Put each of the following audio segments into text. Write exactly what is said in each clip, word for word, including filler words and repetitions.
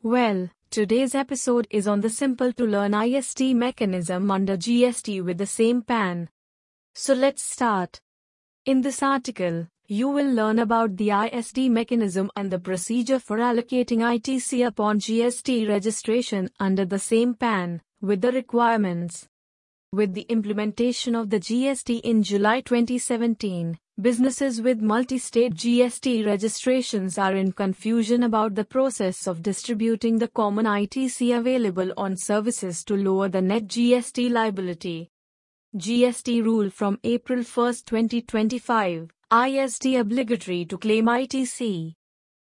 Well, today's episode is on the simple to learn I S T mechanism under G S T with the same P A N. So let's start. In this article, you will learn about the I S T mechanism and the procedure for allocating I T C upon G S T registration under the same P A N, with the requirements. With the implementation of the G S T in July twenty seventeen, businesses with multi-state G S T registrations are in confusion about the process of distributing the common I T C available on services to lower the net G S T liability. G S T rule from April first twenty twenty-five, I S T obligatory to claim I T C.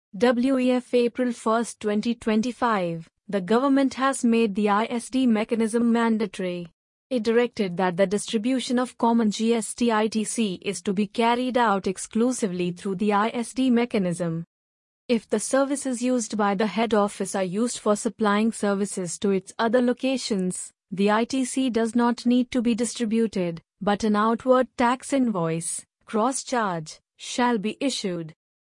W E F April first twenty twenty-five, the government has made the I S T mechanism mandatory. It directed that the distribution of common G S T I T C is to be carried out exclusively through the I S T mechanism. If the services used by the head office are used for supplying services to its other locations, the I T C does not need to be distributed, but an outward tax invoice, cross-charge, shall be issued.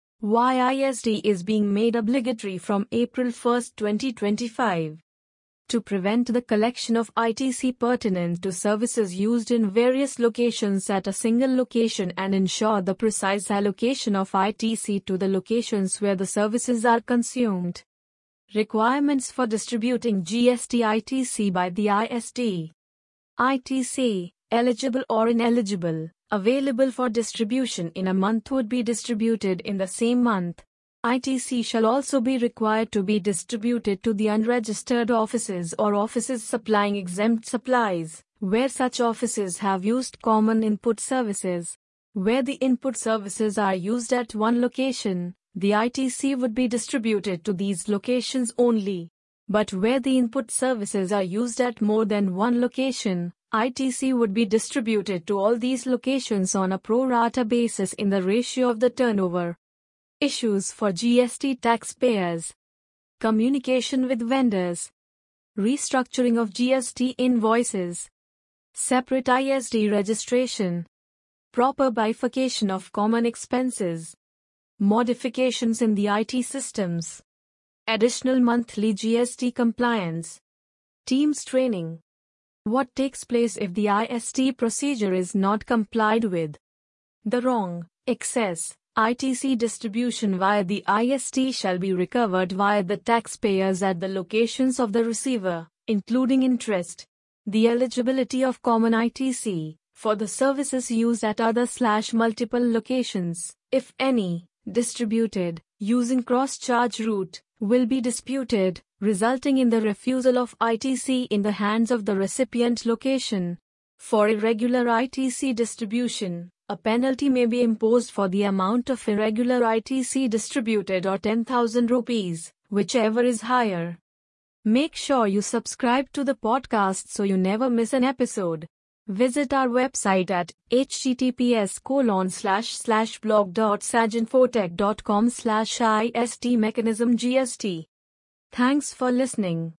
Why I S T is being made obligatory from April first twenty twenty-five? To prevent the collection of I T C pertinent to services used in various locations at a single location and ensure the precise allocation of I T C to the locations where the services are consumed. Requirements for distributing G S T I T C by the I S T. I T C, eligible or ineligible, available for distribution in a month would be distributed in the same month. I T C shall also be required to be distributed to the unregistered offices or offices supplying exempt supplies, where such offices have used common input services. Where the input services are used at one location, the I T C would be distributed to these locations only. But where the input services are used at more than one location, I T C would be distributed to all these locations on a pro rata basis in the ratio of the turnover. Issues for G S T taxpayers. Communication with vendors. Restructuring of G S T invoices. Separate I S T registration. Proper bifurcation of common expenses. Modifications in the I T systems. Additional monthly G S T compliance. Teams training. What takes place if the I S T procedure is not complied with? The wrong, excess, I T C distribution via the I S T shall be recovered via the taxpayers at the locations of the receiver, including interest. The eligibility of common I T C, for the services used at other slash multiple locations, if any, distributed, using cross-charge route, will be disputed, resulting in the refusal of I T C in the hands of the recipient location. For irregular I T C distribution, a penalty may be imposed for the amount of irregular I T C distributed or ten thousand rupees, whichever is higher. Make sure you subscribe to the podcast so you never miss an episode. Visit our website at https colon slash slash blog dot saginfotech dot com slash ist mechanism gst. Thanks for listening.